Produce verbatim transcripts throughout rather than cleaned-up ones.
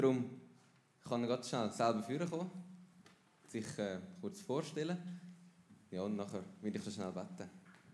Darum kann er ganz schnell selber vorkommen, sich äh, kurz vorstellen. Ja, und nachher will ich so schnell beten.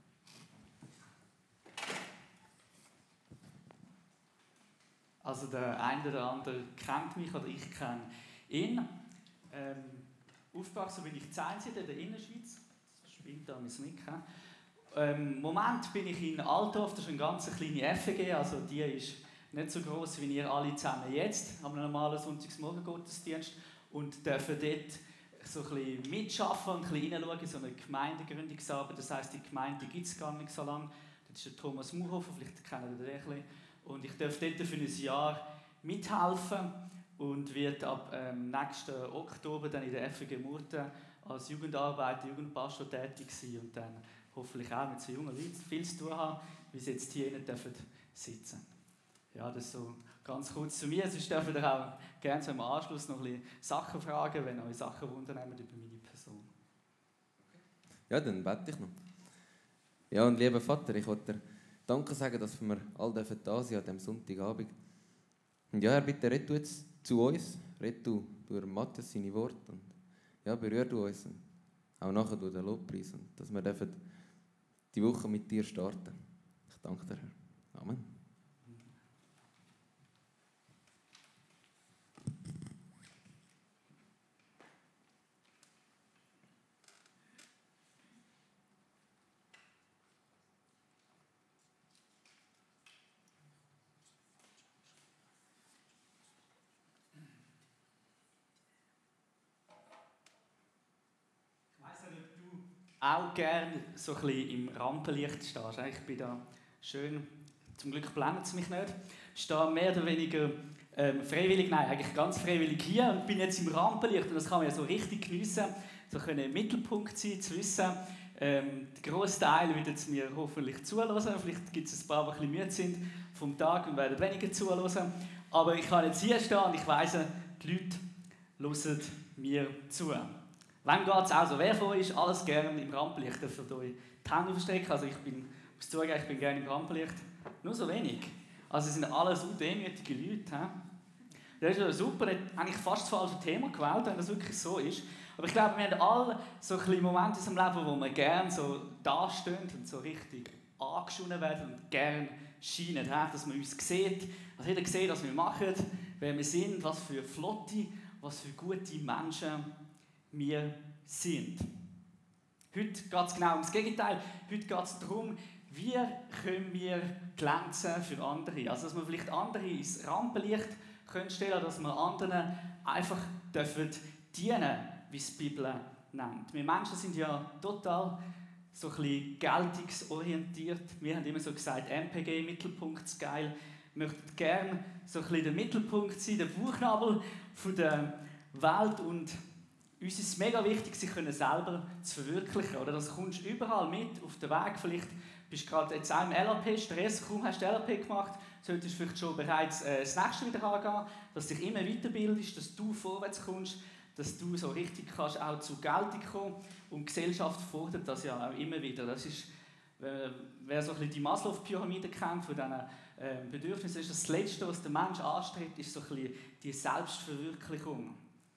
Also der eine oder andere kennt mich oder ich kenne ihn. Ähm, aufgewachsen bin ich in Einsiedl in der Innerschweiz. Das spielt da mein Mick. Ähm, Im Moment bin ich in Altdorf, das ist eine ganz kleine F G, also die ist nicht so gross wie ihr alle zusammen jetzt, haben einen normalen Sonntagsmorgen-Gottesdienst und dürfen dort so ein bisschen mitschaffen und ein bisschen reinschauen in so eine Gemeindegründungsarbeit. Das heisst, die Gemeinde gibt es gar nicht so lange. Das ist der Thomas Muhofer, vielleicht kennt ihr den ein bisschen. Und ich darf dort für ein Jahr mithelfen und werde ab ähm, nächsten Oktober dann in der F G Murten als Jugendarbeiter, Jugendpastor tätig sein und dann hoffentlich auch mit so jungen Leuten viel zu tun haben, wie sie jetzt hier dürfen sitzen. Ja, das ist so ganz kurz zu mir. Sonst dürft ihr auch gerne so im Anschluss noch ein bisschen Sachen fragen, wenn euch Sachen wundern über meine Person. Ja, dann bete ich noch. Ja, und lieber Vater, ich wollte dir Danke sagen, dass wir alle da sind an diesem Sonntagabend. Und ja, Herr, bitte red du jetzt zu uns, red du durch Matthias seine Worte und ja, berühr du uns und auch nachher durch den Lobpreis und dass wir dürfen die Woche mit dir starten. Ich danke dir, Herr. Amen. Auch gerne so ein bisschen im Rampenlicht stehst. Ich bin da schön, zum Glück blendet es mich nicht. Ich stehe mehr oder weniger ähm, freiwillig, nein, eigentlich ganz freiwillig hier und bin jetzt im Rampenlicht. Und das kann man ja so richtig geniessen, so können im Mittelpunkt sein, zu wissen, ähm, der grosse Teil wird jetzt mir hoffentlich zuhören. Vielleicht gibt es ein paar, die ein bisschen müde sind vom Tag und werden weniger zuhören. Aber ich kann jetzt hier stehen und ich weiss, die Leute hören mir zu. Wem geht es auch so? Wer von euch ist alles gerne im Rampenlicht? Dürft ihr euch die Hände verstecken? Also ich bin, muss zugeben, ich bin gerne im Rampenlicht. Nur so wenig. Also es sind alles so demütige Leute. He? Das ist ja super. Ich habe eigentlich fast das falsche Thema gewählt, wenn das wirklich so ist. Aber ich glaube, wir haben alle so ein bisschen Momente in unserem Leben, wo wir gerne so dastehen und so richtig angeschonen werden und gerne scheinen. He? Dass man uns sieht, dass jeder sieht, was wir machen, wer wir sind, was für flotte, was für gute Menschen wir sind. Heute geht es genau ums Gegenteil. Heute geht es darum, wie können wir glänzen für andere. Also, dass wir vielleicht andere ins Rampenlicht können stellen, dass wir anderen einfach dürfen dienen, wie es die Bibel nennt. Wir Menschen sind ja total so ein bisschen geltungsorientiert. Wir haben immer so gesagt, M P G, Mittelpunkt, geil. Wir möchten gerne so ein bisschen der Mittelpunkt sein, der Bauchnabel von der Welt und uns ist es mega wichtig, sich selber zu verwirklichen. Oder das kommst du überall mit auf den Weg. Vielleicht bist du gerade jetzt auch im L R P, Stress, kaum hast du L R P gemacht, solltest du vielleicht schon bereits äh, das nächste wieder angehen, dass du dich immer weiterbildest, dass du vorwärts kommst, dass du so richtig kannst auch zur Geltung kommen. Und die Gesellschaft fordert das ja auch immer wieder. Das ist, äh, wer so ein bisschen die Maslow-Pyramide kennt, von diesen äh, Bedürfnissen, ist das Letzte, was der Mensch anstrebt, ist so ein bisschen die Selbstverwirklichung.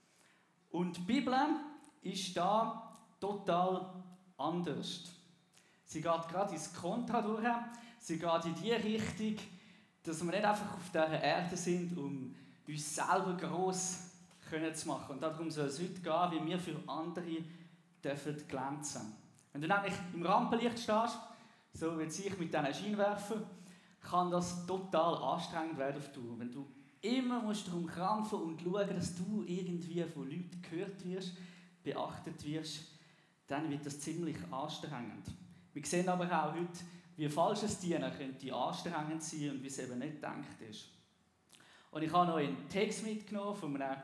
Und die Bibel ist da total anders. Sie geht gerade ins Kontra durch. Sie geht in die Richtung, dass wir nicht einfach auf dieser Erde sind, um uns selber gross zu machen. Und darum soll es heute gehen, wie wir für andere dürfen glänzen. Wenn du nämlich im Rampenlicht stehst, so wie ich mit diesen Scheinwerfern, kann das total anstrengend werden auf dich. Wenn du immer musst du darum krampfen und schauen, dass du irgendwie von Leuten gehört wirst, beachtet wirst, dann wird das ziemlich anstrengend. Wir sehen aber auch heute, wie falsches Dienen könnte anstrengend sein und wie es eben nicht gedacht ist. Und ich habe noch einen Text mitgenommen von einem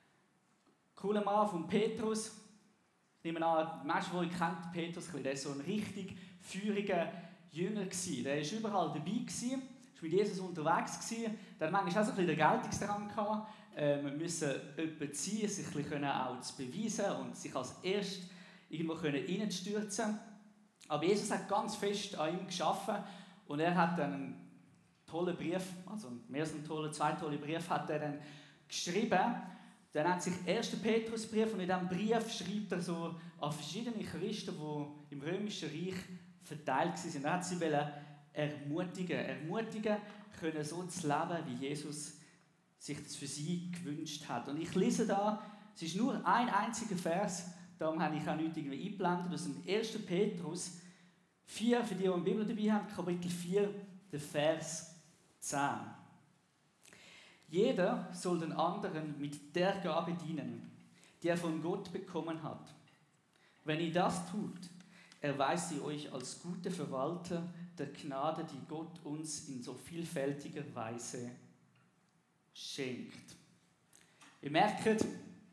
coolen Mann, von Petrus. Ich nehme an, die Menschen, die ich kennt, Petrus, der war so ein richtig feuriger Jünger. Der war überall dabei. Er war mit Jesus unterwegs. Der hat manchmal auch so ein bisschen den Geltungsdrang gehabt. Äh, wir müssen jemanden ziehen, sich ein bisschen auch zu beweisen und sich als erst irgendwo reinstürzen können. Aber Jesus hat ganz fest an ihm geschaffen und er hat dann einen tollen Brief, also mehr als einen tollen, zwei tolle Briefe hat er dann geschrieben. Dann hat sich der erste Petrusbrief und in diesem Brief schreibt er so an verschiedene Christen, die im Römischen Reich verteilt waren. Er hat sie ermutigen, ermutigen können, so zu leben, wie Jesus sich das für sie gewünscht hat. Und ich lese da, es ist nur ein einziger Vers, darum habe ich auch nichts irgendwie eingeblendet, aus dem ersten Petrus vier, für die, die eine Bibel dabei haben, Kapitel vier, der Vers zehn. Jeder soll den anderen mit der Gabe dienen, die er von Gott bekommen hat. Wenn ihr das tut, erweist ihr euch als gute Verwalter der Gnade, die Gott uns in so vielfältiger Weise schenkt. Ihr merkt,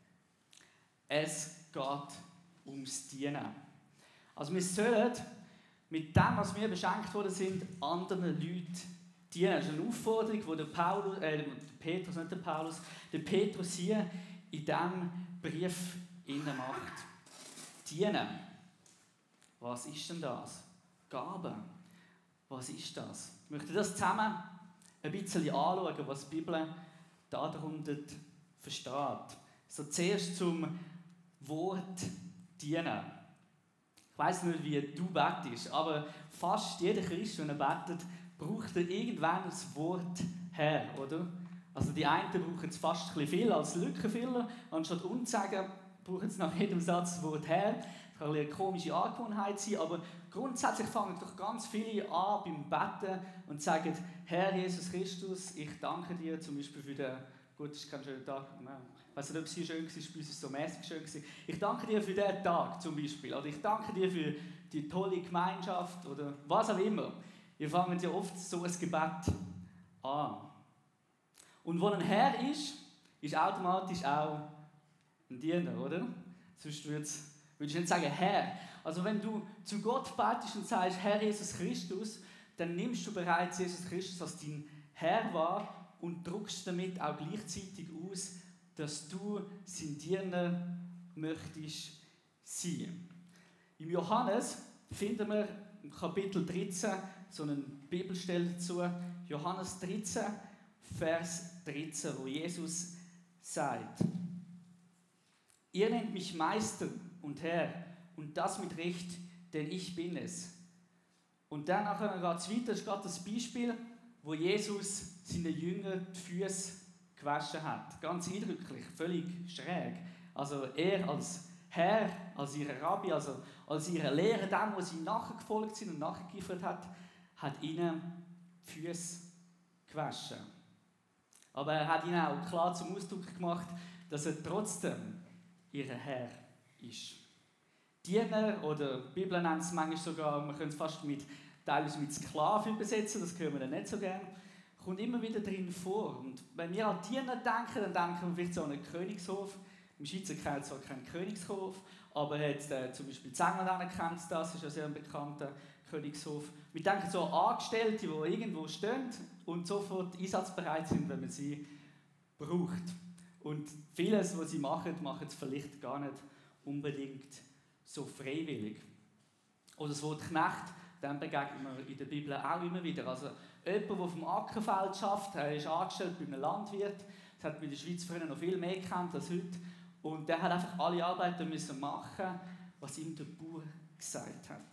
es geht ums Dienen. Also wir sollen mit dem, was wir beschenkt worden sind, anderen Leuten dienen. Das ist eine Aufforderung, die der Paulus, äh, der Petrus, nicht der Paulus, der Petrus hier in diesem Brief innen macht. Dienen. Was ist denn das? Gaben. Was ist das? Ich möchte das zusammen ein bisschen anschauen, was die Bibel darunter versteht. So zuerst zum Wort dienen. Ich weiss nicht, wie du betest, aber fast jeder Christ, wenn er betet, braucht er irgendwann das Wort her, oder? Also die einen brauchen es fast ein bisschen viel als Lückenfüller, anstatt uns zu sagen, brauchen sie nach jedem Satz das Wort her. Das kann eine komische Angewohnheit sein, aber grundsätzlich fangen doch ganz viele an beim Beten und sagen, Herr Jesus Christus, ich danke dir zum Beispiel für den, gut, es ist kein schöner Tag, ich weiß nicht, ob es hier schön war, bei uns war es so mäßig schön. Ich danke dir für diesen Tag zum Beispiel, oder ich danke dir für die tolle Gemeinschaft, oder was auch immer. Wir fangen ja oft so ein Gebet an. Und wo ein Herr ist, ist automatisch auch ein Diener, oder? Sonst würdest du nicht sagen Herr. Also wenn du zu Gott betest und sagst, Herr Jesus Christus, dann nimmst du bereits Jesus Christus als dein Herr wahr und drückst damit auch gleichzeitig aus, dass du sein Diener möchtest sein. Im Johannes finden wir im Kapitel dreizehn so eine Bibelstelle dazu. Johannes dreizehn, Vers dreizehn, wo Jesus sagt: Ihr nennt mich Meister und Herr, und das mit Recht, denn ich bin es. Und dann nachher geht es weiter, ist gerade das Beispiel, wo Jesus seinen Jüngern die Füße gewaschen hat. Ganz eindrücklich, völlig schräg. Also er als Herr, als ihr Rabbi, also als ihre Lehrer, dem, wo sie nachgefolgt sind und nachgegiefert hat, hat ihnen die Füße gewaschen. Aber er hat ihnen auch klar zum Ausdruck gemacht, dass er trotzdem ihr Herr ist. Diener, oder die Bibel nennt es manchmal sogar, man könnte es fast mit, teilweise mit Sklave übersetzen, das hören wir dann nicht so gerne, kommt immer wieder drin vor. Und wenn wir an Diener denken, dann denken wir vielleicht so an einen Königshof. Im Schweizer kennt zwar keinen Königshof, aber jetzt, äh, zum Beispiel Zengland kennt es das, ist ja sehr ein bekannter Königshof. Wir denken so an Angestellte, die irgendwo stehen und sofort einsatzbereit sind, wenn man sie braucht. Und vieles, was sie machen, machen sie vielleicht gar nicht unbedingt so freiwillig. Oder das Wort Knecht, dem begegnet man in der Bibel auch immer wieder. Also jemand, der auf dem Ackerfeld schafft, er ist angestellt bei einem Landwirt, das hat man in der Schweiz früher noch viel mehr gekannt als heute, und der hat einfach alle Arbeiten müssen machen, was ihm der Bauer gesagt hat.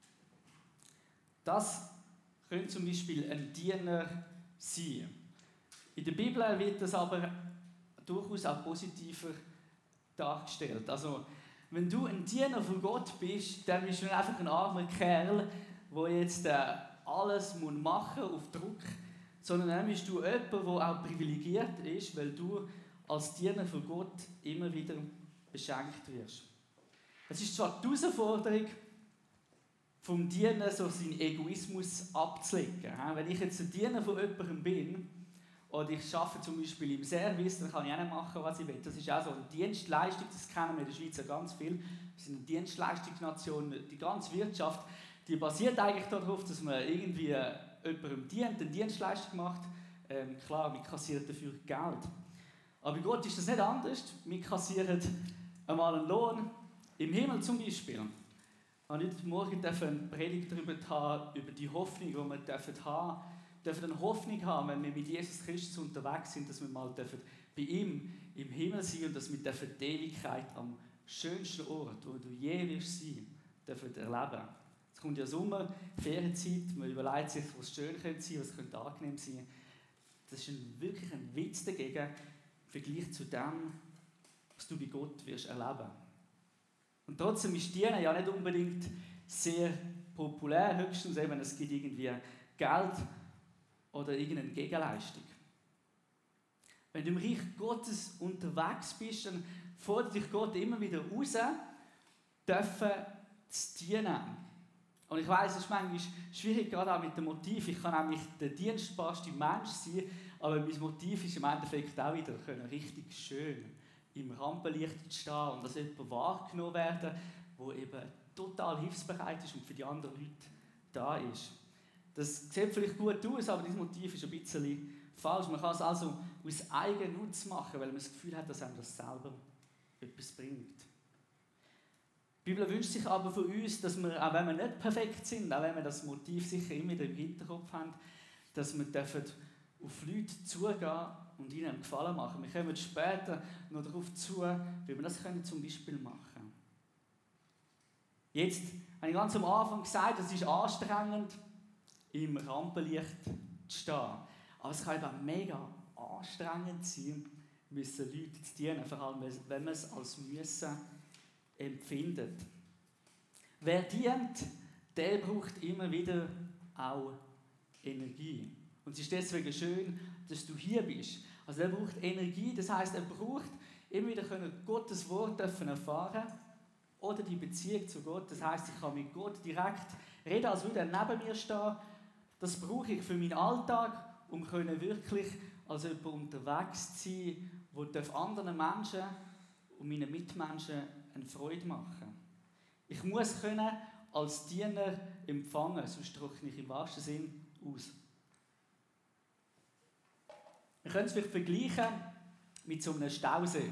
Das könnte zum Beispiel ein Diener sein. In der Bibel wird das aber durchaus auch positiver dargestellt. Also, wenn du ein Diener von Gott bist, dann bist du nicht einfach ein armer Kerl, der jetzt äh, alles machen muss auf Druck, sondern dann bist du jemand, der auch privilegiert ist, weil du als Diener von Gott immer wieder beschenkt wirst. Es ist zwar die Herausforderung, vom Diener so seinen Egoismus abzulegen. Wenn ich jetzt ein Diener von jemandem bin, oder ich arbeite zum Beispiel im Service, dann kann ich auch nicht machen, was ich will. Das ist auch so eine Dienstleistung, das kennen wir in der Schweiz ganz viel. Wir sind eine Dienstleistungsnation. Die ganze Wirtschaft, die basiert eigentlich darauf, dass man irgendwie jemandem dient, eine Dienstleistung macht. Ähm, klar, wir kassieren dafür Geld. Aber bei Gott ist das nicht anders. Wir kassieren einmal einen Lohn. Im Himmel zum Beispiel. Und heute Morgen dürfen wir eine Predigt darüber haben, über die Hoffnung, die wir haben dürfen. Wir dürfen eine Hoffnung haben, wenn wir mit Jesus Christus unterwegs sind, dass wir mal bei bei ihm im Himmel sein und das mit der Ewigkeit am schönsten Ort, wo du je wirst sein, dürfen erleben. Es kommt ja Sommer, Ferienzeit, man überlegt sich, was schön könnte sein, was könnte angenehm sein. Das ist ein, wirklich ein Witz dagegen, im Vergleich zu dem, was du bei Gott wirst erleben. Und trotzdem ist Dienen ja nicht unbedingt sehr populär, höchstens eben, es gibt irgendwie Geld oder irgendeine Gegenleistung. Wenn du im Reich Gottes unterwegs bist, dann fordert dich Gott immer wieder raus, dürfen zu dienen. Und ich weiss, es ist manchmal schwierig, gerade auch mit dem Motiv. Ich kann nämlich der dienstbarste Mensch sein, aber mein Motiv ist im Endeffekt auch wieder können, richtig schön im Rampenlicht stehen und dass jemand wahrgenommen werden, der eben total hilfsbereit ist und für die anderen Leute da ist. Das sieht vielleicht gut aus, aber dieses Motiv ist ein bisschen falsch. Man kann es also aus Eigennutz machen, weil man das Gefühl hat, dass einem das selber etwas bringt. Die Bibel wünscht sich aber von uns, dass wir, auch wenn wir nicht perfekt sind, auch wenn wir das Motiv sicher immer wieder im Hinterkopf haben, dass wir dürfen auf Leute zugehen und ihnen einen Gefallen machen. Wir kommen später noch darauf zu, wie wir das können zum Beispiel machen können. Jetzt habe ich ganz am Anfang gesagt, es ist anstrengend, im Rampenlicht zu stehen. Aber es kann eben auch mega anstrengend sein, müssen Leute zu dienen, vor allem wenn man es als Müssen empfindet. Wer dient, der braucht immer wieder auch Energie. Und es ist deswegen schön, dass du hier bist. Also er braucht Energie, das heisst, er braucht immer wieder können Gottes Wort erfahren oder die Beziehung zu Gott. Das heisst, ich kann mit Gott direkt reden, als würde er neben mir stehen. Das brauche ich für meinen Alltag, um können wirklich als jemand unterwegs zu sein, der anderen Menschen und meinen Mitmenschen eine Freude machen. Ich muss können als Diener empfangen, sonst trockne ich im wahrsten Sinn aus. Wir können es vielleicht vergleichen mit so einem Stausee.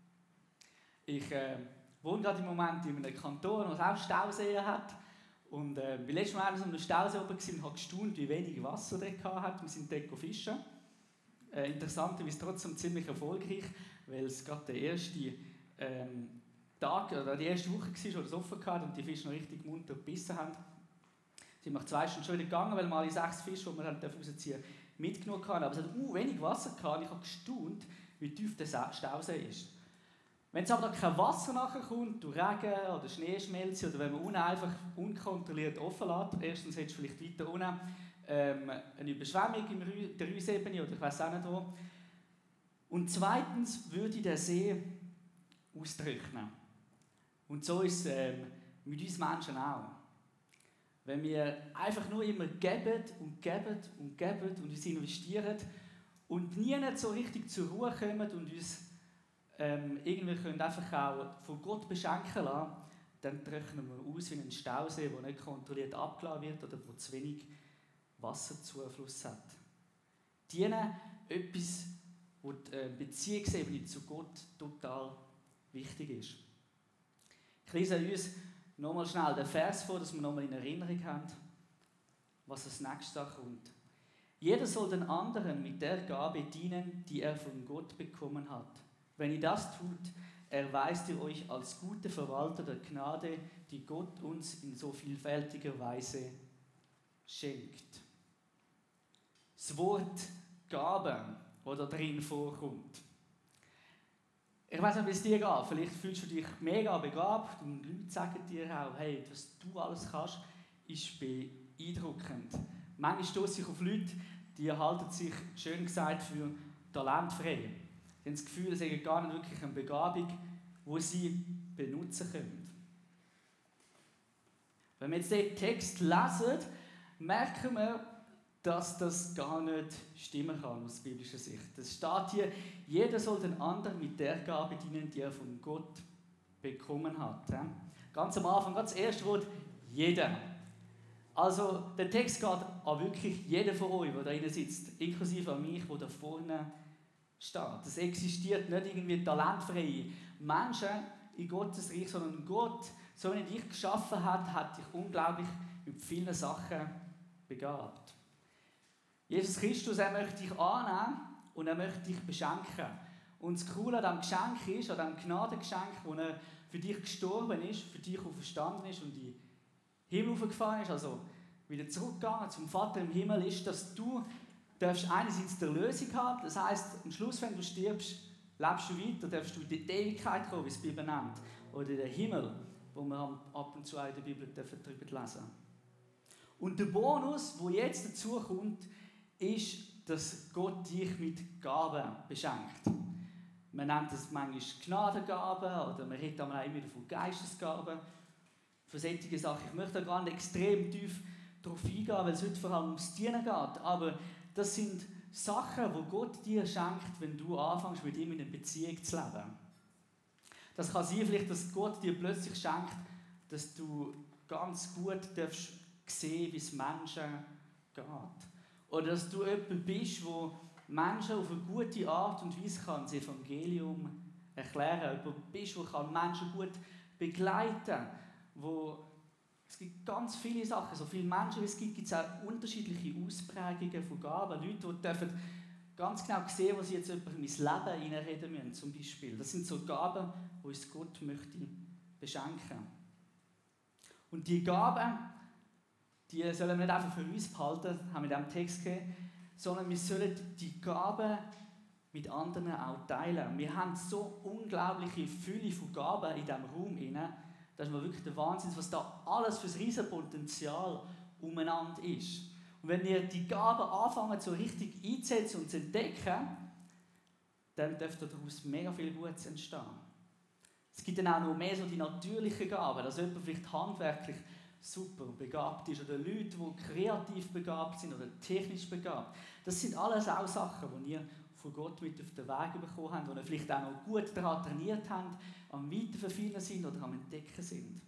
Ich äh, wohne gerade im Moment in einem Kanton, der auch Stauseen hat. Und äh, ich war letztes Mal auf einem Stausee oben und habe gestaunt, wie wenig Wasser der hat. Wir sind dort fischen. Äh, interessanterweise trotzdem ziemlich erfolgreich, weil es gerade der erste ähm, Tag oder die erste Woche war, wo es offen hatte und die Fische noch richtig munter gebissen haben. Sie sind nach zwei Stunden schon wieder gegangen, weil wir alle sechs Fische, die wir rausziehen durften, mitgenommen hatten. Aber es hat uh, wenig Wasser gehabt. Ich habe gestaunt, wie tief der Stausee ist. Wenn es aber da kein Wasser nachkommt, durch Regen oder Schneeschmelze oder wenn man unten einfach unkontrolliert offen lässt, erstens hättest du vielleicht weiter unten ähm, eine Überschwemmung in Rü- der Rüssebene oder ich weiß auch nicht wo. Und zweitens würde der See austrocknen. Und so ist es ähm, mit uns Menschen auch. Wenn wir einfach nur immer geben und geben und geben und uns investieren und nie nicht so richtig zur Ruhe kommen und uns ähm, irgendwie können einfach auch von Gott beschenken lassen, dann trocknen wir aus wie ein Stausee, der nicht kontrolliert abgeladen wird oder wo zu wenig Wasserzufluss hat. Dienen etwas, wo die Beziehungsebene zu Gott total wichtig ist. Ich lese uns nochmal schnell den Vers vor, dass wir nochmal in Erinnerung haben, was als nächstes kommt. Jeder soll den anderen mit der Gabe dienen, die er von Gott bekommen hat. Wenn ihr das tut, erweist ihr euch als gute Verwalter der Gnade, die Gott uns in so vielfältiger Weise schenkt. Das Wort Gabe, das da drin vorkommt. Ich weiß nicht, wie es dir geht. Vielleicht fühlst du dich mega begabt und Leute sagen dir auch, hey, was du alles kannst, ist beeindruckend. Manchmal stoße ich auf Leute, die halten sich, schön gesagt, für talentfrei. Sie haben das Gefühl, sie haben gar nicht wirklich eine Begabung, die sie benutzen können. Wenn wir jetzt den Text lesen, merken wir, dass das gar nicht stimmen kann aus biblischer Sicht. Es steht hier, jeder soll den anderen mit der Gabe dienen, die er von Gott bekommen hat. Ganz am Anfang, ganz das erste Wort, jeder. Also der Text geht an wirklich jeden von euch, der da drinnen sitzt, inklusive an mich, der da vorne steht. Es existiert nicht irgendwie talentfreie Menschen in Gottes Reich, sondern Gott, so wie er dich geschaffen hat, hat dich unglaublich mit vielen Sachen begabt. Jesus Christus, er möchte dich annehmen und er möchte dich beschenken. Und das Coole an diesem Geschenk ist, an diesem Gnadengeschenk, wo er für dich gestorben ist, für dich auferstanden ist und in den Himmel aufgefahren ist, also wieder zurückgegangen zum Vater im Himmel, ist, dass du darfst einerseits die Erlösung haben. Das heisst, am Schluss, wenn du stirbst, lebst du weiter, darfst du in die Ewigkeit kommen, wie es die Bibel nennt. Oder in den Himmel, wo wir ab und zu in der Bibel darüber lesen. Und der Bonus, der jetzt dazu kommt, ist, dass Gott dich mit Gaben beschenkt. Man nennt das manchmal Gnadengaben oder man redet auch immer wieder von Geistesgaben. Für solche Sachen. Ich möchte da gar nicht extrem tief darauf eingehen, weil es heute vor allem ums Dienen geht. Aber das sind Sachen, die Gott dir schenkt, wenn du anfängst, mit ihm in einer Beziehung zu leben. Das kann sein, vielleicht, dass Gott dir plötzlich schenkt, dass du ganz gut darfst sehen, wie es Menschen geht. Oder dass du jemand bist, der Menschen auf eine gute Art und Weise kann das Evangelium erklären kann. Jemand bist, der Menschen gut begleiten kann. Wo es gibt ganz viele Sachen, so viele Menschen wie es gibt, gibt es auch unterschiedliche Ausprägungen von Gaben. Leute, die dürfen ganz genau sehen, was sie jetzt über mein Leben hineinreden müssen, zum Beispiel. Das sind so Gaben, die uns Gott möchte beschenken. Und die Gaben, die sollen wir nicht einfach für uns behalten, haben wir in diesem Text gegeben, sondern wir sollen die Gaben mit anderen auch teilen. Wir haben so unglaubliche Fülle von Gaben in diesem Raum hinein. Das ist mir wirklich der Wahnsinn, was da alles für das riesige Potenzial umeinander ist. Und wenn wir die Gaben anfangen, so richtig einzusetzen und zu entdecken, dann dürfte daraus mega viel Gutes entstehen. Es gibt dann auch noch mehr so die natürlichen Gaben, dass jemand vielleicht handwerklich super begabt ist oder Leute, die kreativ begabt sind oder technisch begabt. Das sind alles auch Sachen, die ihr von Gott mit auf den Weg bekommen habt, die ihr vielleicht auch noch gut daran trainiert habt, am Weiterverfeinern sind oder am Entdecken sind.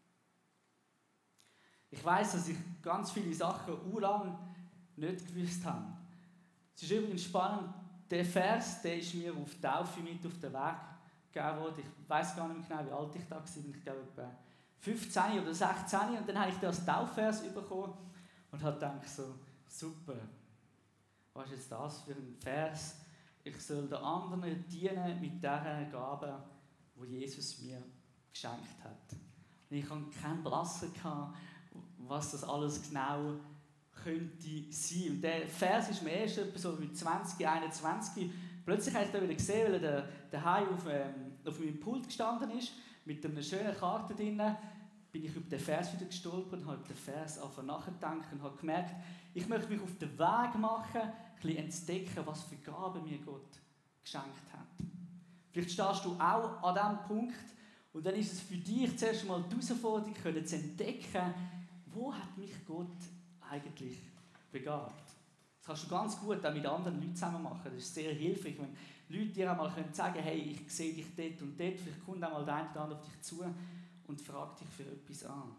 Ich weiss, dass ich ganz viele Sachen u lang nicht gewusst habe. Es ist übrigens spannend, der Vers, der ist mir auf die Taufe mit auf den Weg gegeben worden. Ich weiss gar nicht mehr genau, wie alt ich da war. Ich glaube etwa fünfzehn oder sechzehn. Und dann habe ich das Taufvers bekommen und habe gedacht so, super, was ist jetzt das für ein Vers? Ich soll den anderen dienen mit dieser Gabe, die Jesus mir geschenkt hat. Und ich hatte keinen Blassen, was das alles genau könnte sein. Und der Vers ist mir erst etwa so mit zwanzig, einundzwanzig. Plötzlich habe ich da wieder gesehen, weil er daheim auf, ähm, auf meinem Pult gestanden ist, mit einer schönen Karte drin, bin ich über den Vers wieder gestolpert und habe über den Vers angefangen nachzudenken und habe gemerkt, ich möchte mich auf den Weg machen, ein bisschen entdecken, was für Gaben mir Gott geschenkt hat. Vielleicht stehst du auch an diesem Punkt und dann ist es für dich zuerst mal die Herausforderung, zu entdecken, wo hat mich Gott eigentlich begabt. Das kannst du ganz gut auch mit anderen Leuten zusammen machen. Das ist sehr hilfreich, wenn Leute dir einmal sagen können, hey, ich sehe dich dort und dort, vielleicht kommt einmal der eine oder andere auf dich zu und fragt dich für etwas an.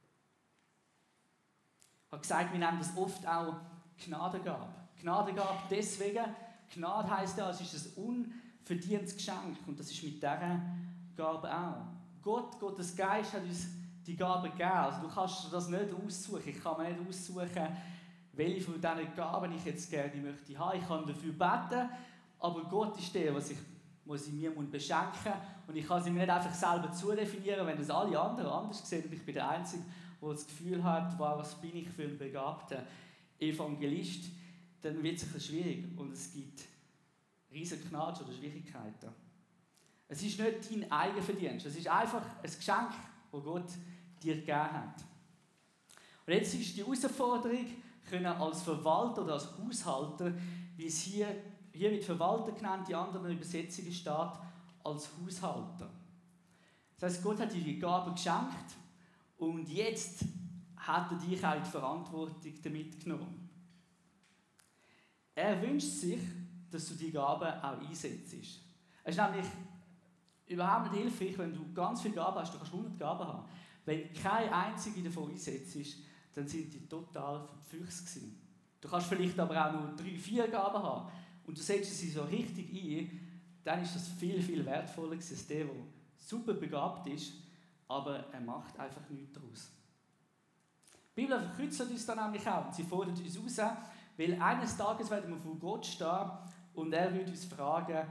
Ich habe gesagt, wir nennen das oft auch Gnadengabe. Gnadengabe deswegen, Gnade heisst ja, es ist ein unverdientes Geschenk und das ist mit dieser Gabe auch. Gott, Gottes Geist hat uns die Gabe gegeben. Also du kannst das nicht aussuchen. Ich kann mir nicht aussuchen, welche von diesen Gaben ich jetzt gerne möchte haben. Ich kann dafür beten, aber Gott ist der, was ich, was ich mir beschenken muss. Und ich kann sie mir nicht einfach selber zudefinieren, wenn das alle anderen anders sehen und ich bin der Einzige, der das Gefühl hat, wow, was bin ich für ein begabter Evangelist, dann wird es ein bisschen schwierig und es gibt riesige Knatsch oder Schwierigkeiten. Es ist nicht dein Eigenverdienst, es ist einfach ein Geschenk, das Gott dir gegeben hat. Und jetzt ist die Herausforderung, können als Verwalter oder als Haushalter, wie es hier, hier wird Verwalter genannt, die anderen Übersetzungen steht, als Haushalter. Das heisst, Gott hat dir die Gabe geschenkt und jetzt hat er dich auch in die Verantwortung damit genommen. Er wünscht sich, dass du die Gabe auch einsetzt. Es ist nämlich überhaupt nicht hilfreich, wenn du ganz viele Gaben hast, du kannst hundert Gaben haben. Wenn keine einzige davon einsetzt, dann sind die total verpfüchst. Du kannst vielleicht aber auch nur drei, vier Gaben haben und du setzt sie so richtig ein, dann ist das viel, viel wertvoller als der, der super begabt ist, aber er macht einfach nichts daraus. Die Bibel verkürzt uns dann nämlich auch. Sie fordert uns raus, weil eines Tages werden wir vor Gott stehen und er wird uns fragen,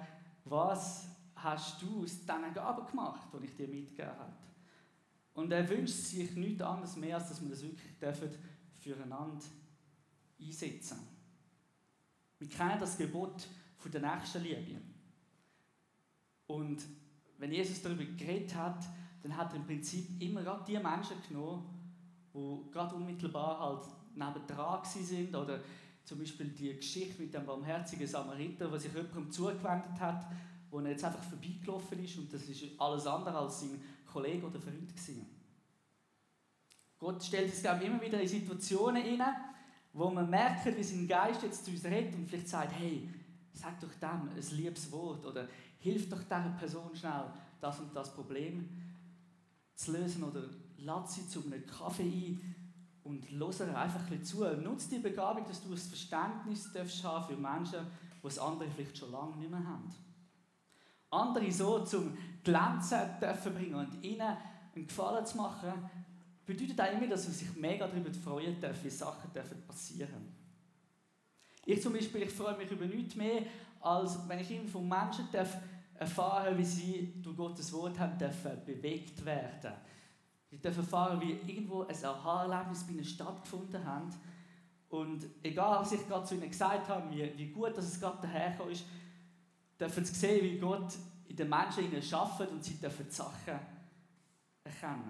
was hast du aus diesen Gaben gemacht, die ich dir mitgegeben habe? Und er wünscht sich nichts anderes mehr, als dass wir das wirklich dürfen füreinander einsetzen. Wir kennen das Gebot von der Nächstenliebe. Und wenn Jesus darüber geredet hat, dann hat er im Prinzip immer gerade die Menschen genommen, die gerade unmittelbar halt nebendran sind, oder zum Beispiel die Geschichte mit dem barmherzigen Samariter, der sich jemandem zugewendet hat, wo er jetzt einfach vorbeigelaufen ist, und das ist alles andere als sein Kollege oder Freund gewesen. Gott stellt uns, glaube ich, immer wieder in Situationen hinein, wo man merkt, wie sein Geist jetzt zu uns redet und vielleicht sagt, hey, sag doch dem ein liebes Wort oder hilf doch dieser Person schnell, das und das Problem zu lösen, oder lad sie zu einem Kaffee ein und hör ihr einfach ein bisschen zu. Nutze die Begabung, dass du ein Verständnis darfst haben für Menschen, die es andere vielleicht schon lange nicht mehr haben. Andere so zum Glänzen dürfen bringen und ihnen einen Gefallen zu machen, bedeutet auch immer, dass sie sich mega darüber freuen dürfen, wie Sachen passieren dürfen. Ich zum Beispiel, ich freue mich über nichts mehr, als wenn ich von Menschen darf erfahren, wie sie durch Gottes Wort haben dürfen bewegt werden. Ich darf erfahren, wie irgendwo ein Aha-Erlebnis bei ihnen stattgefunden hat. Und egal, was ich gerade zu ihnen gesagt habe, wie, wie gut dass es gerade dahergekommen ist, dürfen sie sehen, wie Gott in den Menschen ihnen arbeitet und sie dürfen die Sachen erkennen.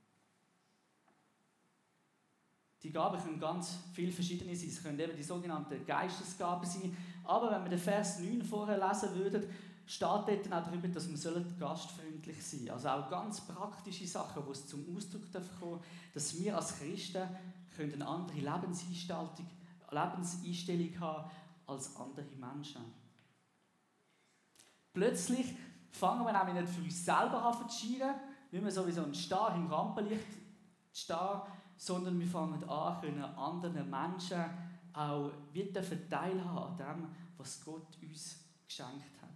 Die Gaben können ganz viele verschiedene sein. Es können eben die sogenannten Geistesgaben sein. Aber wenn wir den Vers neun vorher lesen würden, steht dort auch darüber, dass wir gastfreundlich sein sollen. Also auch ganz praktische Sachen, die es zum Ausdruck kommen dürfen, dass wir als Christen können eine andere Lebenseinstellung, Lebenseinstellung haben als andere Menschen. Plötzlich fangen wir nämlich nicht für uns selber an zu scheinen, nicht mehr so wie so ein Star im Rampenlicht zu stehen, sondern wir fangen an, können anderen Menschen auch wieder teilhaben an dem, was Gott uns geschenkt hat.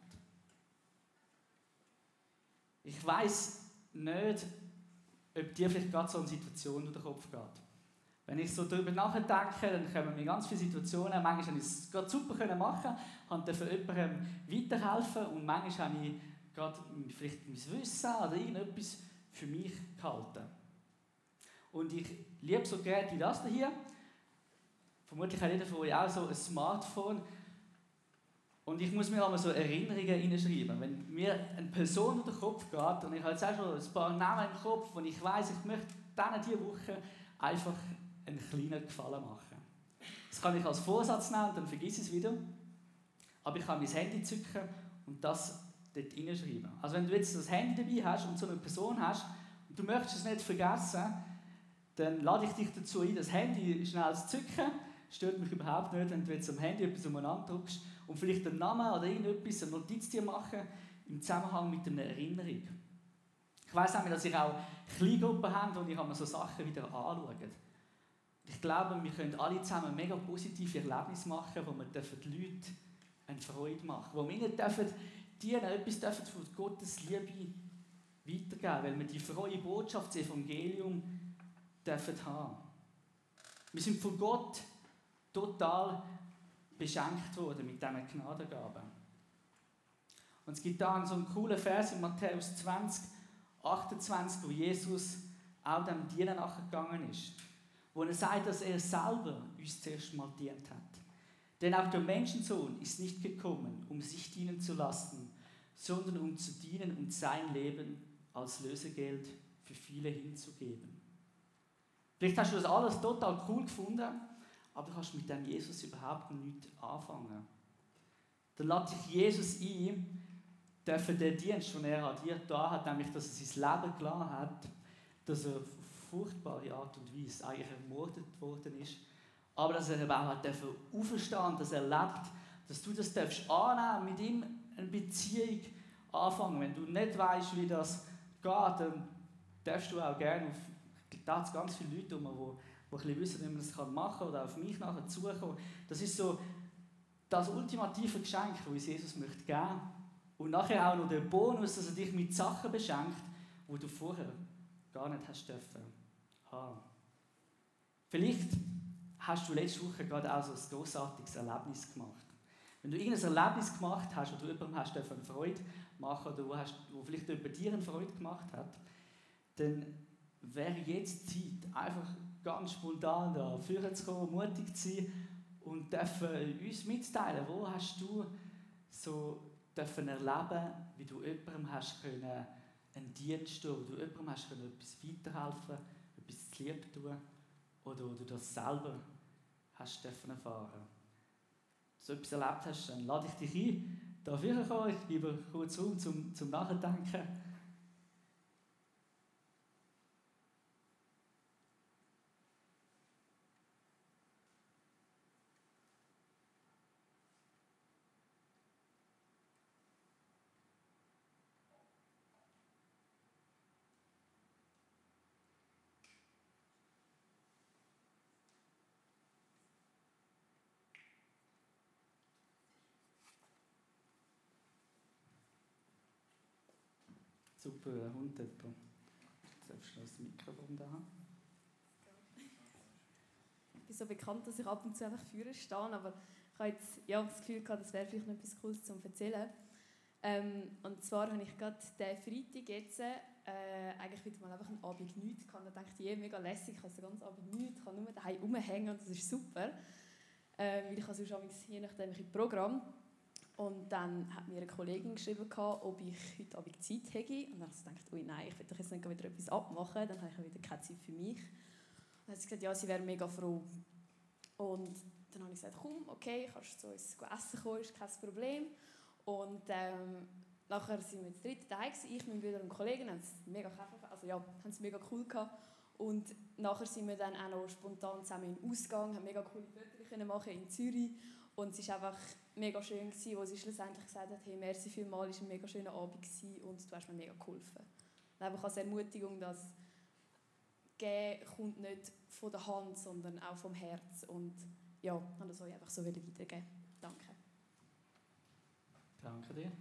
Ich weiss nicht, ob dir vielleicht gerade so eine Situation durch den Kopf geht. Wenn ich so darüber nachdenke, dann kommen mir ganz viele Situationen. Manchmal konnte ich es gerade super machen, konnte für jemandem weiterhelfen, und manchmal habe ich gerade vielleicht mein Wissen oder irgendetwas für mich gehalten. Und ich liebe so Geräte wie das hier. Vermutlich hat jeder von euch auch so ein Smartphone. Und ich muss mir auch mal so Erinnerungen hineinschreiben. Wenn mir eine Person durch den Kopf geht, und ich habe jetzt auch schon ein paar Namen im Kopf, und ich weiss, ich möchte denen diese Woche einfach einen kleinen Gefallen machen. Das kann ich als Vorsatz nehmen, dann vergesse ich es wieder. Aber ich kann mein Handy zücken und das dort hineinschreiben. Also wenn du jetzt das Handy dabei hast und so eine Person hast und du möchtest es nicht vergessen, dann lade ich dich dazu ein, das Handy schnell zu zücken. Stört mich überhaupt nicht, wenn du jetzt am Handy etwas umeinander drückst und vielleicht einen Namen oder irgendetwas, eine Notiz dir machen im Zusammenhang mit einer Erinnerung. Ich weiss auch, dass ihr auch Kleingruppen habt, wo ihr so Sachen wieder anschaut. Ich glaube, wir können alle zusammen mega positive Erlebnisse machen, wo wir den Leuten eine Freude machen, wo wir ihnen dienen, etwas von Gottes Liebe weitergeben, weil wir die frohe Botschaft, das Evangelium, dürfen haben. Wir sind von Gott total beschenkt worden mit diesen Gnadengaben. Und es gibt da so einen coolen Vers in Matthäus zwanzig, achtundzwanzig, wo Jesus auch dem Dienen nachgegangen ist. Wo er sagt, dass er selber uns zuerst mal dient hat. Denn auch der Menschensohn ist nicht gekommen, um sich dienen zu lassen, sondern um zu dienen und sein Leben als Lösegeld für viele hinzugeben. Vielleicht hast du das alles total cool gefunden, aber du kannst mit dem Jesus überhaupt nichts anfangen. Dann lädt dich Jesus ein, der für den Dienst, den er an dir da hat, nämlich, dass er sein Leben gelassen hat, dass er auf furchtbare Art und Weise eigentlich ermordet worden ist, aber dass er eben auch hat auferstehen, dass er lebt, dass du das darfst annehmen, mit ihm eine Beziehung anfangen. Wenn du nicht weißt, wie das geht, dann darfst du auch gerne auf, da hat es ganz viele Leute, die, die ein bisschen wissen, wie man das machen kann, oder auf mich nachher zukommen. Das ist so das ultimative Geschenk, das uns Jesus möchte geben. Und nachher auch noch der Bonus, dass er dich mit Sachen beschenkt, die du vorher gar nicht hast dürfen haben. Vielleicht hast du letzte Woche gerade auch so ein grossartiges Erlebnis gemacht. Wenn du irgendein Erlebnis gemacht hast oder du jemandem hast eine Freude machen oder wo, hast, wo vielleicht jemand dir eine Freude gemacht hat, dann wäre jetzt die Zeit, einfach ganz spontan da vorne zu kommen, mutig zu sein und dürfen uns mitteilen, wo hast du so dürfen erleben, wie du jemandem hast können, einen Dienst tun, wo du jemandem hast können, etwas weiterhelfen, etwas zu lieb tun oder wo du das selber hast dürfen erfahren. So etwas erlebt hast, dann lade ich dich ein, da vorne kommen, ich gebe kurz Raum zum, zum Nachdenken. Super, Hund jemand. Jetzt darfst du das Mikrofon da haben. Ich bin so bekannt, dass ich ab und zu einfach vorne stehe, aber ich habe jetzt ja, das Gefühl gehabt, das wäre vielleicht noch etwas Cooles zum Erzählen. Ähm, und zwar habe ich gerade diesen Freitag jetzt äh, eigentlich wieder mal einfach einen Abend nichts gehabt. Da dachte ich, je, mega lässig, ich habe den ganzen Abend nichts, ich kann nur daheim rumhängen und das ist super. Äh, weil ich habe sonst je nachdem ein Programm. Und dann hat mir eine Kollegin geschrieben, ob ich heute Abend Zeit hätte. Und dann habe ich gedacht, ui, nein, ich will doch jetzt nicht wieder etwas abmachen, dann habe ich wieder keine Zeit für mich. Und dann hat sie gesagt, ja, sie wäre mega froh. Und dann habe ich gesagt, komm, okay, kannst zu uns essen kommen, ist kein Problem. Und ähm, nachher sind wir zu dritt daheim, ich, mein Bruder und Kollegen, haben es mega, also ja, haben es mega cool gehabt. Und nachher sind wir dann auch noch spontan zusammen in den Ausgang, haben mega coole Fotos machen in Zürich. Und es war einfach mega schön, gewesen, wo sie schlussendlich gesagt hat, hey, merci vielmals, es war ein mega schöner Abend gewesen und du hast mir mega geholfen. Und einfach als Ermutigung, dass Geben kommt nicht von der Hand, sondern auch vom Herz. Und ja, und das soll ich einfach so wieder weitergeben. Danke. Danke dir.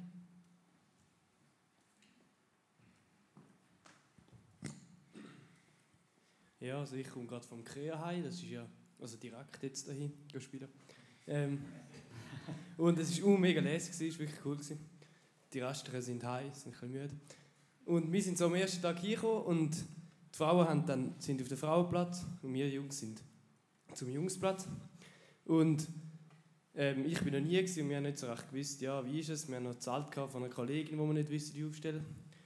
Ja, also ich komme gerade vom Krea-Hai, das ist ja also direkt jetzt dahin spielen. Ähm, und es war mega lässig, es war wirklich cool. Die Rastler sind heim, sind ein bisschen müde. Und wir sind so am ersten Tag hergekommen und die Frauen haben dann, sind auf dem Frauenplatz und wir Jungs sind zum Jungsplatz. Und ähm, ich war noch nie gewesen, und wir haben nicht so recht gewusst, ja, wie ist es. Wir haben noch gezahlt von einer Kollegin, die wir nicht wissen, die aufstellen.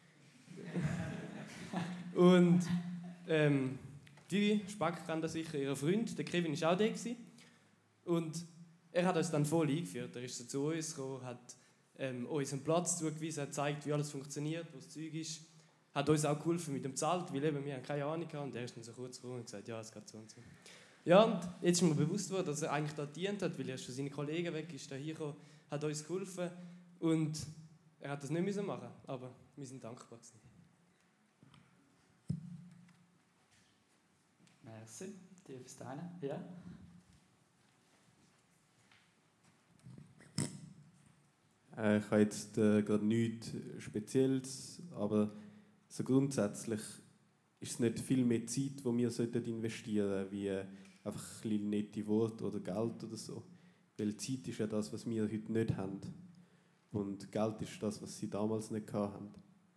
Und ähm, die Spack kann das sicher, ihr Freund, der Kevin, war auch da gewesen. Und er hat uns dann voll eingeführt. Er ist so zu uns gekommen, hat ähm, uns einen Platz zugewiesen, hat gezeigt, wie alles funktioniert, wo das Zeug ist. Hat uns auch geholfen mit dem Zahlt, weil eben, wir haben keine Ahnung hatten. Und er ist dann so kurz gekommen und gesagt, ja, es geht so und so. Ja, und jetzt ist mir bewusst worden, dass er eigentlich da gedient hat, weil er schon seine Kollegen weg ist, da hergekommen, hat uns geholfen. Und er hat das nicht müssen machen, aber wir sind dankbar gewesen. Merci. Dir fürs Teilen. Ja? Äh, ich habe jetzt äh, gerade nichts Spezielles, aber so grundsätzlich ist es nicht viel mehr Zeit, die wir investieren sollten, wie äh, einfach ein bisschen nette Worte oder Geld oder so. Weil Zeit ist ja das, was wir heute nicht haben. Und Geld ist das, was sie damals nicht hatten.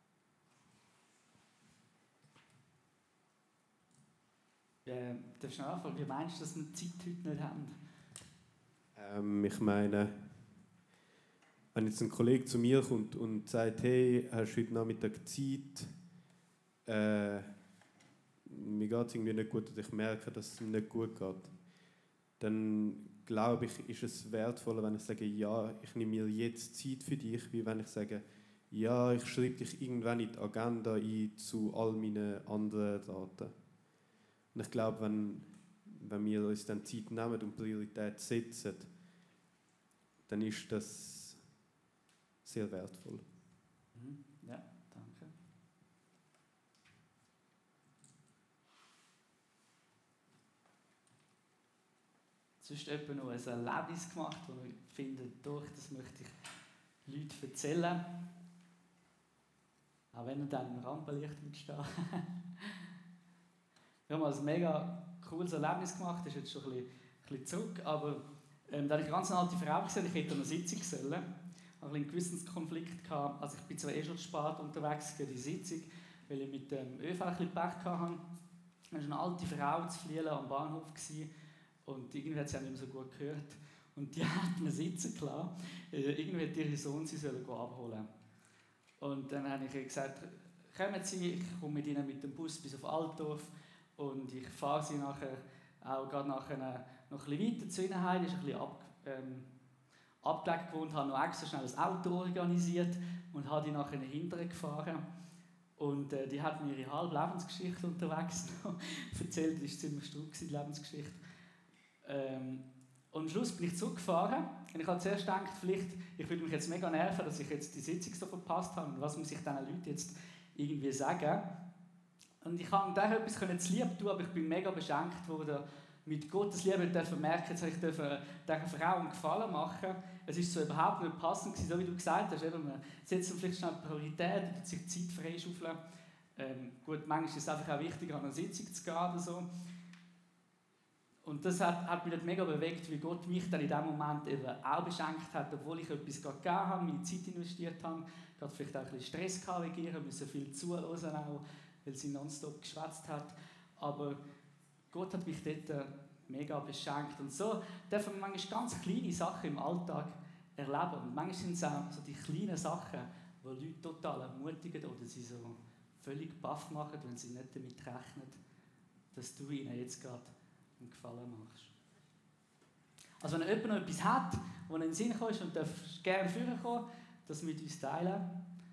Äh, darfst du noch anfangen? Wie meinst du, dass wir die Zeit heute nicht haben? Ähm, ich meine, wenn jetzt ein Kollege zu mir kommt und sagt, hey, hast du heute Nachmittag Zeit? Äh, mir geht es irgendwie nicht gut und ich merke, dass es ihm nicht gut geht. Dann glaube ich, ist es wertvoller, wenn ich sage, ja, ich nehme mir jetzt Zeit für dich, wie wenn ich sage, ja, ich schreibe dich irgendwann in die Agenda ein zu all meinen anderen Daten. Und ich glaube, wenn, wenn wir uns dann Zeit nehmen und Priorität setzen, dann ist das sehr wertvoll. Mhm. Ja, danke. Sonst jemand noch ein Erlebnis gemacht, wo ich finde, durch das möchte ich Leuten erzählen. Auch wenn er dann im Rampenlicht mitsteht. Wir haben ein mega cooles Erlebnis gemacht, das ist jetzt schon ein bisschen, ein bisschen zurück, aber Ähm, da hatte ich eine ganz alte Frau gesehen, ich hätte eine Sitzung sollen. Ich hatte einen Gewissenskonflikt gehabt. Also ich bin zwar eh schon spät unterwegs für die Sitzung, weil ich mit dem ÖV ein bisschen Pech hatte. Es war eine alte Frau zu Flielen am Bahnhof gewesen, und irgendwie hat sie auch nicht mehr so gut gehört. Und die hat mir sitzen gelassen. Äh, irgendwie hat ihr Sohn sie sollen abholen. Und dann habe ich ihr gesagt, kommen Sie, ich komme mit Ihnen mit dem Bus bis auf Altdorf und ich fahre Sie nachher auch gerade nachher noch ein bisschen weiter zu Ihnen heim. Das ist ein bisschen ab, ähm, abgelegen gewohnt, habe noch extra schnell ein Auto organisiert und habe die nachher hinterher gefahren. Und äh, die hat mir ihre halbe Lebensgeschichte unterwegs noch erzählt. Das war ziemlich strub, die Lebensgeschichte. Ähm, und am Schluss bin ich zurückgefahren und ich habe zuerst gedacht, vielleicht, ich würde mich jetzt mega nerven, dass ich jetzt die Sitzung so verpasst habe und was muss ich diesen Leuten jetzt irgendwie sagen. Und ich konnte da etwas zu lieb tun, aber ich bin mega beschenkt worden mit Gottes Liebe. Ich durfte merken, dass ich dieser Frau einen Gefallen machen. Es war so überhaupt nicht passend gewesen, so wie du gesagt hast. Eben, man setzt vielleicht schnell Priorität und sich Zeit freischaufeln. Ähm, gut, manchmal ist es einfach auch wichtig, an eine Sitzung zu gehen oder so. Und das hat, hat mich mega bewegt, wie Gott mich dann in diesem Moment eben auch beschenkt hat, obwohl ich etwas gegeben habe, meine Zeit investiert habe. Ich hatte vielleicht auch ein bisschen Stress gehabt wegen ihr, musste viel zuhören auch, weil sie nonstop geschwätzt hat. Aber Gott hat mich dort mega beschenkt. Und so dürfen wir manchmal ganz kleine Sachen im Alltag erleben. Und manchmal sind es auch so die kleinen Sachen, die Leute total ermutigen oder sie so völlig baff machen, wenn sie nicht damit rechnen, dass du ihnen jetzt gerade einen Gefallen machst. Also wenn jemand noch etwas hat, das in den Sinn kommt und darfst gerne vorkommen, das mit uns teilen.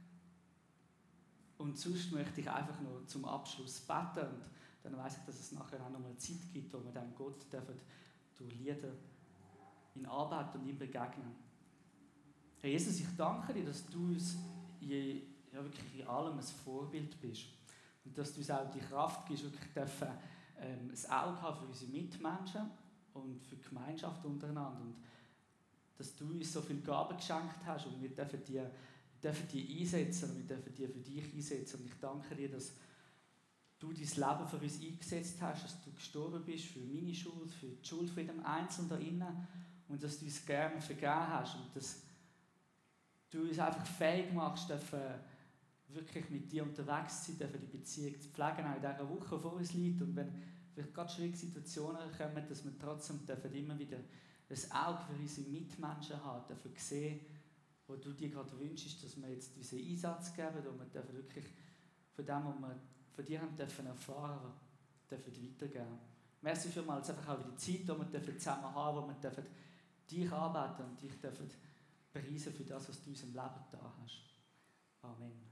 Und sonst möchte ich einfach noch zum Abschluss beten. Und dann weiss ich, dass es nachher auch noch mal Zeit gibt, wo wir dem Gott dürfen durch Lieder in Arbeit und ihm begegnen. Herr Jesus, ich danke dir, dass du uns je, ja, wirklich in allem ein Vorbild bist. Und dass du uns auch die Kraft gibst, wirklich dürfen, ähm, ein Auge haben für unsere Mitmenschen und für die Gemeinschaft untereinander. Und dass du uns so viele Gaben geschenkt hast und wir dürfen die, wir dürfen die einsetzen und wir dürfen die für dich einsetzen. Und ich danke dir, dass du dein Leben für uns eingesetzt hast, dass du gestorben bist für meine Schuld, für die Schuld von jedem Einzelnen da innen und dass du uns gerne vergeben hast und dass du uns einfach fähig machst, dürfen wirklich mit dir unterwegs zu sein, dürfen die Beziehung zu pflegen, auch in dieser Woche vor uns liegt. Und wenn vielleicht gerade schwierige Situationen kommen, dass wir trotzdem dürfen immer wieder ein Auge für unsere Mitmenschen haben, dürfen sehen, wo du dir gerade wünschst, dass wir jetzt diesen Einsatz geben, wo wir dürfen wirklich von dem, was wir von dir haben dürfen erfahren, dürfen weitergeben. Merci vielmals einfach auch für die Zeit, die wir zusammen haben, wo wir dürfen dich anbeten und dich dürfen preisen für das, was du in unserem Leben da hast. Amen.